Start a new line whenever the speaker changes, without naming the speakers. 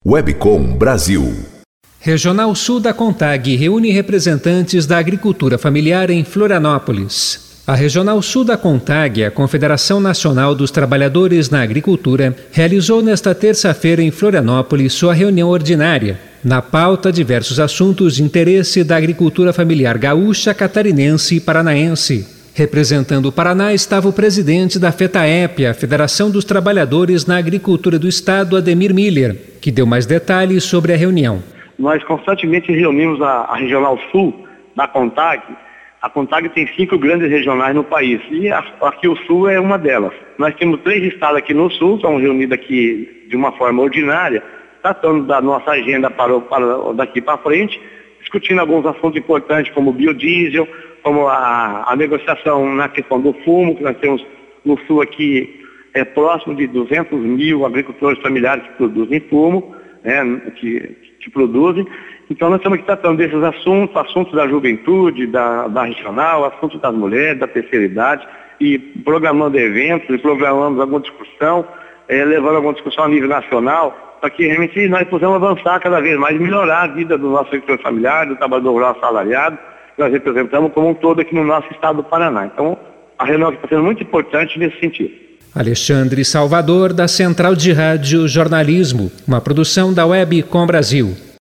Webcom Brasil.
Regional Sul da CONTAG reúne representantes da agricultura familiar em Florianópolis. A Regional Sul da CONTAG, a Confederação Nacional dos Trabalhadores na Agricultura, realizou nesta terça-feira em Florianópolis sua reunião ordinária. Na pauta, diversos assuntos de interesse da agricultura familiar gaúcha, catarinense e paranaense. Representando o Paraná estava o presidente da FETAEP, a Federação dos Trabalhadores na Agricultura do Estado, Ademir Miller, que deu mais detalhes sobre a reunião.
Nós constantemente reunimos a Regional Sul da CONTAG. A CONTAG tem 5 grandes regionais no país e aqui o Sul é uma delas. Nós temos 3 estados aqui no Sul, estão reunidos aqui de uma forma ordinária, tratando da nossa agenda para daqui para frente, discutindo alguns assuntos importantes como o biodiesel, como a negociação na questão do fumo, que nós temos no Sul aqui próximo de 200 mil agricultores familiares que produzem fumo, que produzem. Então nós estamos aqui tratando desses assuntos da juventude, da regional, assuntos das mulheres, da terceira idade, e programando eventos, e programando alguma discussão, levando alguma discussão a nível nacional, para que realmente nós possamos avançar cada vez mais e melhorar a vida do nosso agricultor familiar, do trabalhador rural assalariado, que nós representamos como um todo aqui no nosso estado do Paraná. Então a reunião está sendo muito importante nesse sentido.
Alexandre Salvador, da Central de Rádio Jornalismo, uma produção da Webcom Brasil.